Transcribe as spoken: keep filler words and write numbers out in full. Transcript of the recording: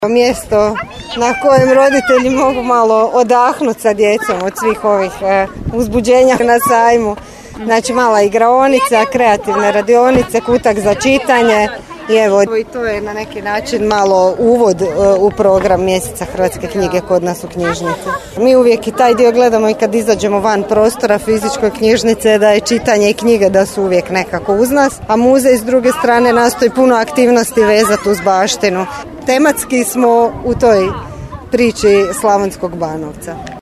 Mjesto na kojem roditelji mogu malo odahnuti sa djecom od svih ovih e, uzbuđenja na sajmu. Znači mala igraonica, kreativne radionice, kutak za čitanje i evo i to je na neki način malo uvod e, u program mjeseca hrvatske knjige kod nas u knjižnici. Mi uvijek i taj dio gledamo i kad izađemo van prostora fizičkoj knjižnice, da je čitanje i knjige da su uvijek nekako uz nas, a muzej s druge strane nastoji puno aktivnosti vezati uz baštinu. Tematski smo u toj priči Slavonskog Banovca.